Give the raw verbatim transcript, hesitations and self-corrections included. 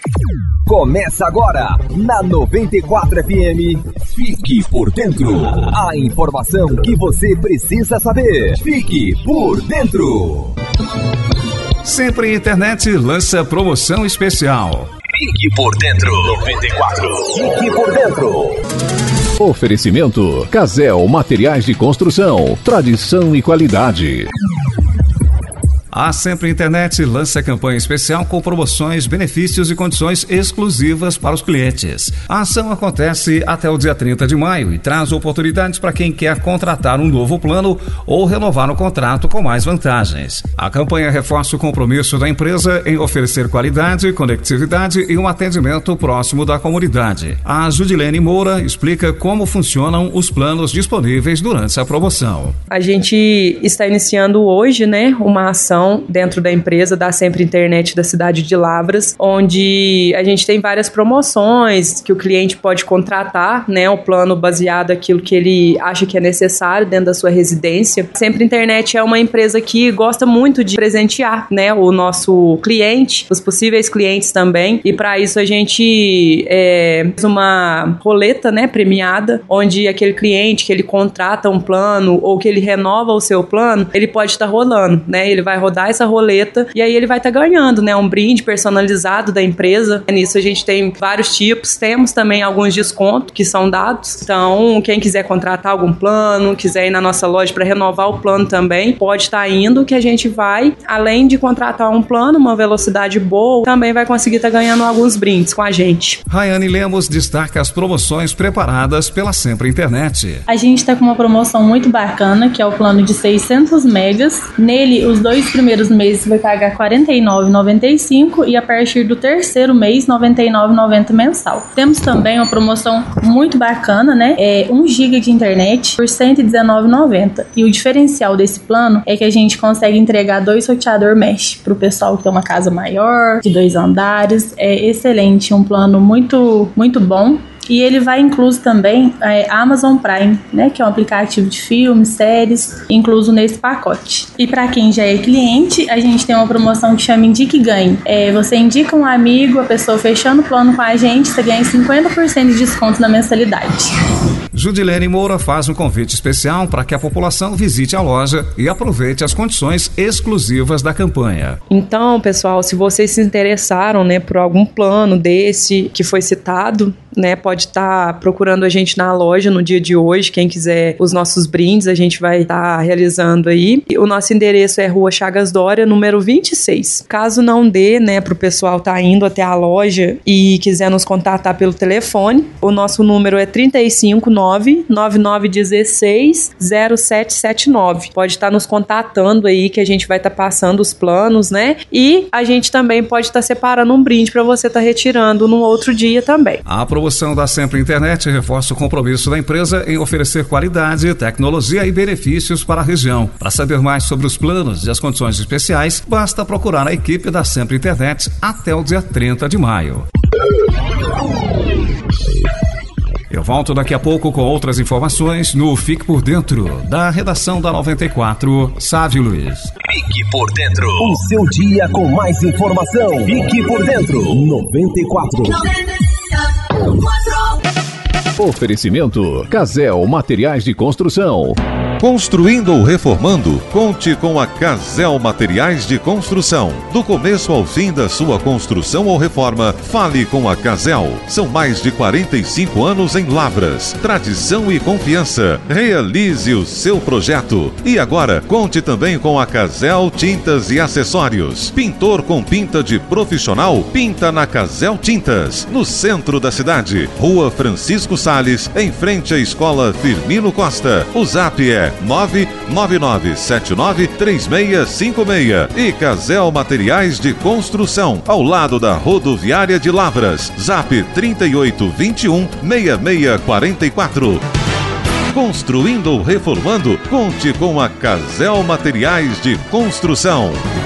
Começa agora, na noventa e quatro F M. Fique por dentro. A informação que você precisa saber. Fique por dentro. Sempre Internet lança promoção especial. Fique por dentro. noventa e quatro. Fique por dentro. Oferecimento: Casel Materiais de Construção. Tradição e qualidade. A Sempre Internet lança campanha especial com promoções, benefícios e condições exclusivas para os clientes. A ação acontece até o dia trinta de maio e traz oportunidades para quem quer contratar um novo plano ou renovar o contrato com mais vantagens. A campanha reforça o compromisso da empresa em oferecer qualidade, conectividade e um atendimento próximo da comunidade. A Judilene Moura explica como funcionam os planos disponíveis durante a promoção. A gente está iniciando hoje, né, uma ação dentro da empresa da Sempre Internet da cidade de Lavras, onde a gente tem várias promoções que o cliente pode contratar, né, o plano baseado naquilo que ele acha que é necessário dentro da sua residência. Sempre Internet é uma empresa que gosta muito de presentear, né, o nosso cliente, os possíveis clientes também, e para isso a gente é, faz uma roleta, né, premiada, onde aquele cliente que ele contrata um plano ou que ele renova o seu plano, ele pode estar rolando, né, ele vai rodar essa roleta e aí ele vai estar tá ganhando, né, um brinde personalizado da empresa. Nisso a gente tem vários tipos, temos também alguns descontos que são dados, então quem quiser contratar algum plano, quiser ir na nossa loja para renovar o plano também, pode estar tá indo, que a gente vai, além de contratar um plano, uma velocidade boa, também vai conseguir estar tá ganhando alguns brindes com a gente. Rayane Lemos destaca as promoções preparadas pela Sempre Internet. A gente está com uma promoção muito bacana, que é o plano de seiscentos megas. Nele, os dois primeiros meses você vai pagar quarenta e nove reais e noventa e cinco centavos e a partir do terceiro mês, noventa e nove reais e noventa centavos mensal. Temos também uma promoção muito bacana, né? É um giga de internet por cento e dezenove reais e noventa centavos. E o diferencial desse plano é que a gente consegue entregar dois roteador mesh para o pessoal que tem uma casa maior, de dois andares. É excelente, um plano muito, muito bom. E ele vai incluso também é, Amazon Prime, né, que é um aplicativo de filmes, séries, incluso nesse pacote. E para quem já é cliente, a gente tem uma promoção que chama Indique e Ganhe. É, você indica um amigo, a pessoa fechando o plano com a gente, você ganha cinquenta por cento de desconto na mensalidade. Judilene Moura faz um convite especial para que a população visite a loja e aproveite as condições exclusivas da campanha. Então, pessoal, se vocês se interessaram, né, por algum plano desse que foi citado, né, pode estar tá procurando a gente na loja no dia de hoje. Quem quiser os nossos brindes, a gente vai estar tá realizando aí. O nosso endereço é Rua Chagas Dória, número vinte e seis. Caso não dê, né, para o pessoal estar tá indo até a loja e quiser nos contatar pelo telefone, o nosso número é trinta e cinco, nove nove nove um seis, zero sete sete nove. Pode estar tá nos contatando aí que a gente vai estar tá passando os planos, né? E a gente também pode estar tá separando um brinde para você estar tá retirando num outro dia também. A A promoção da Sempre Internet reforça o compromisso da empresa em oferecer qualidade, tecnologia e benefícios para a região. Para saber mais sobre os planos e as condições especiais, basta procurar a equipe da Sempre Internet até o dia trinta de maio. Eu volto daqui a pouco com outras informações no Fique por Dentro, da redação da noventa e quatro, Sávio Luiz. Fique por Dentro, o seu dia com mais informação. Fique por Dentro, noventa e quatro. Oferecimento: Casel Materiais de Construção. Construindo ou reformando? Conte com a Casel Materiais de Construção. Do começo ao fim da sua construção ou reforma, fale com a Casel. São mais de quarenta e cinco anos em Lavras. Tradição e confiança. Realize o seu projeto. E agora, conte também com a Casel Tintas e Acessórios. Pintor com pinta de profissional? Pinta na Casel Tintas. No centro da cidade. Rua Francisco Sales, em frente à Escola Firmino Costa. O zap é nove nove nove sete nove três seis cinco seis. E Casel Materiais de Construção, ao lado da rodoviária de Lavras. Zap trinta e oito, vinte e um, sessenta e seis quarenta e quatro. Construindo ou reformando? Conte com a Casel Materiais de Construção.